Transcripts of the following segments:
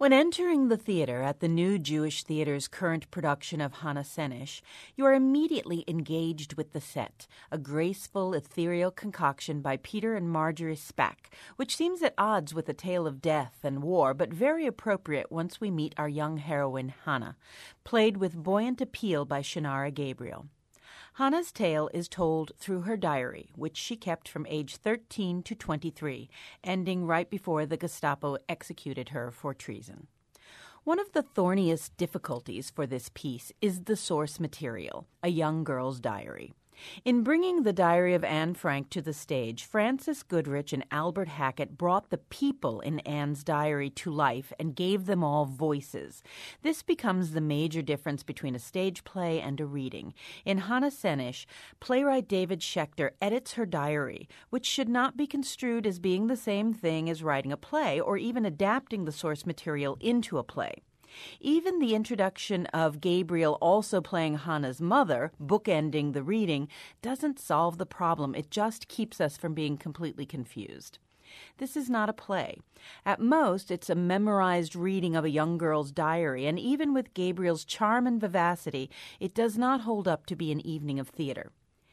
When entering the theater at the New Jewish Theater's current production of Hannah Senesh, you are immediately engaged with the set, a graceful, ethereal concoction by Peter and Marjorie Spack, which seems at odds with a tale of death and war, but very appropriate once we meet our young heroine, Hannah, played with buoyant appeal by Shannara Gabriel. Hannah's tale is told through her diary, which she kept from age 13 to 23, ending right before the Gestapo executed her for treason. One of the thorniest difficulties for this piece is the source material, a young girl's diary. In bringing the Diary of Anne Frank to the stage, Frances Goodrich and Albert Hackett brought the people in Anne's diary to life and gave them all voices. This becomes the major difference between a stage play and a reading. In Hannah Senesh, playwright David Schechter edits her diary, which should not be construed as being the same thing as writing a play or even adapting the source material into a play. Even the introduction of Gabriel also playing Hannah's mother, bookending the reading, doesn't solve the problem. It just keeps us from being completely confused. This is not a play. At most, it's a memorized reading of a young girl's diary, and even with Gabriel's charm and vivacity, it does not hold up to be an evening of theater.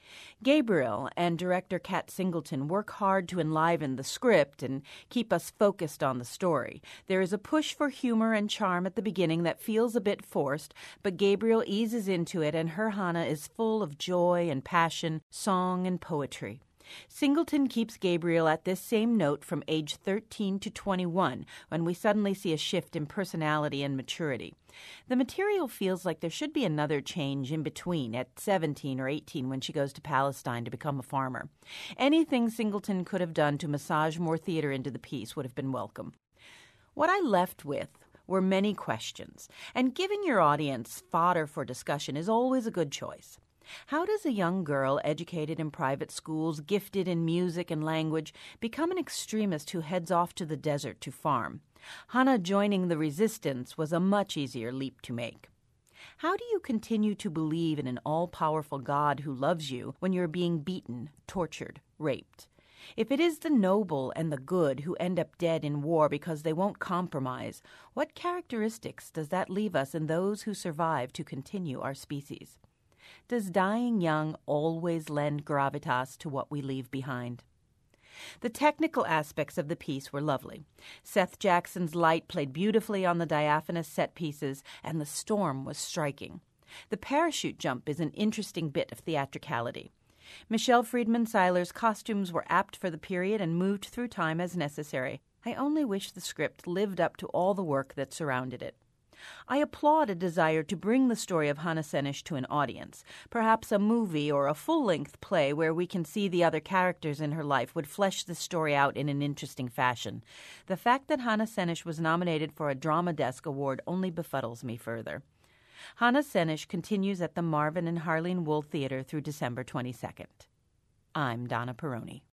Gabriel and director Kat Singleton work hard to enliven the script and keep us focused on the story. There is a push for humor and charm at the beginning that feels a bit forced, but Gabriel eases into it, and her Hannah is full of joy and passion, song and poetry. Singleton keeps Gabriel at this same note from age 13 to 21, when we suddenly see a shift in personality and maturity. The material feels like there should be another change in between, at 17 or 18 when she goes to Palestine to become a farmer. Anything Singleton could have done to massage more theater into the piece would have been welcome. What I left with were many questions, and giving your audience fodder for discussion is always a good choice. How does a young girl educated in private schools, gifted in music and language, become an extremist who heads off to the desert to farm? Hannah joining the resistance was a much easier leap to make. How do you continue to believe in an all-powerful God who loves you when you're being beaten, tortured, raped? If it is the noble and the good who end up dead in war because they won't compromise, what characteristics does that leave us in those who survive to continue our species? Does dying young always lend gravitas to what we leave behind? The technical aspects of the piece were lovely. Seth Jackson's light played beautifully on the diaphanous set pieces, and the storm was striking. The parachute jump is an interesting bit of theatricality. Michelle Friedman Seiler's costumes were apt for the period and moved through time as necessary. I only wish the script lived up to all the work that surrounded it. I applaud a desire to bring the story of Hannah Senesh to an audience. Perhaps a movie or a full-length play where we can see the other characters in her life would flesh this story out in an interesting fashion. The fact that Hannah Senesh was nominated for a Drama Desk Award only befuddles me further. Hannah Senesh continues at the Marvin and Harlene Wool Theater through December 22nd. I'm Donna Peroni.